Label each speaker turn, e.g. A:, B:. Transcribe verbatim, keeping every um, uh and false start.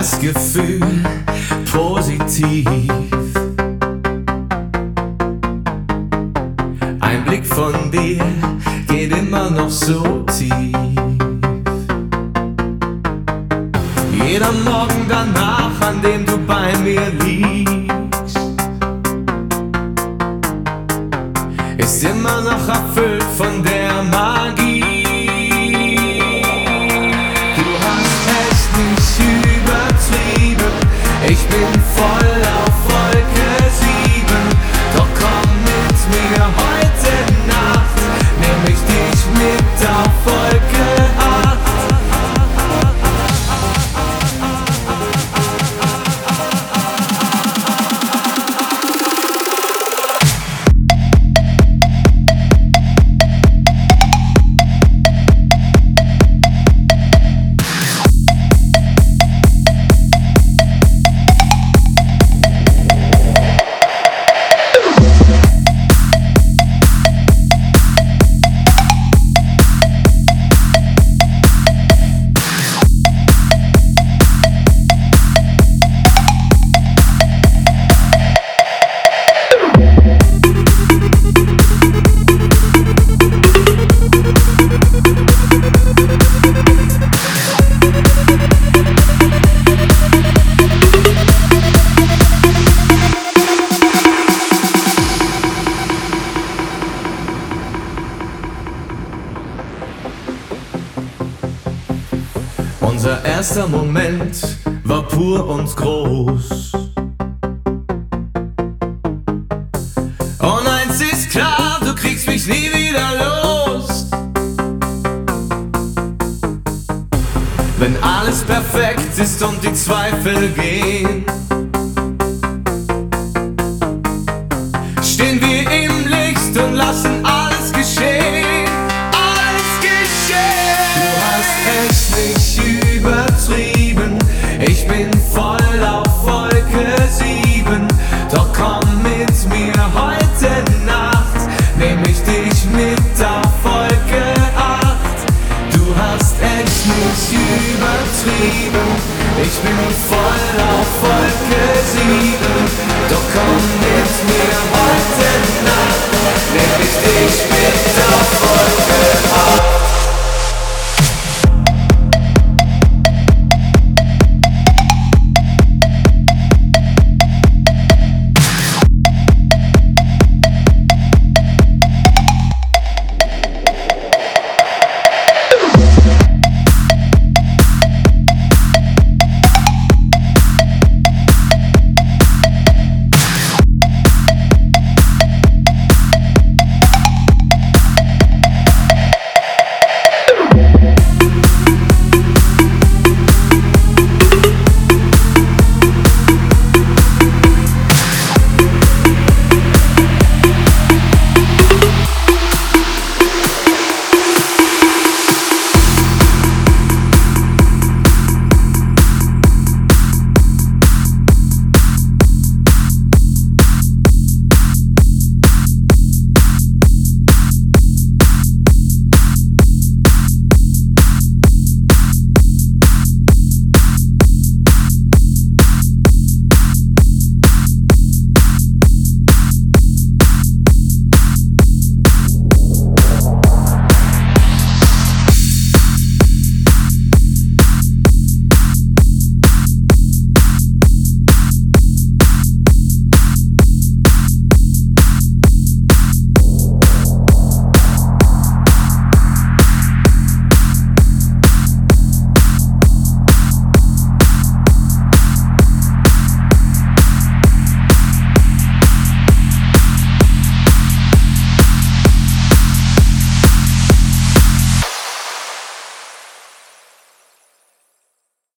A: das Gefühl positiv. Ein Blick von dir geht immer noch so tief. Jeder Morgen danach, an dem du bei mir liegst, ist immer noch erfüllt von der Magie. Du hast echt nicht übertrieben, ich bin voll auf Wolke sieben. Doch komm mit mir heute Nacht, nehm ich dich mit auf Wolke acht. Unser erster Moment war pur und groß. Und eins ist klar, du kriegst mich nie wieder los. Wenn alles perfekt ist und die Zweifel gehen, stehen wir im Licht und lassen alles geschehen. Alles geschehen. Du hast echt nicht übertrieben, ich bin voll auf Wolke sieben. Doch komm mit mir heute Nacht, nehm ich dich mit auf Wolke acht. Du hast echt nicht übertrieben, ich bin voll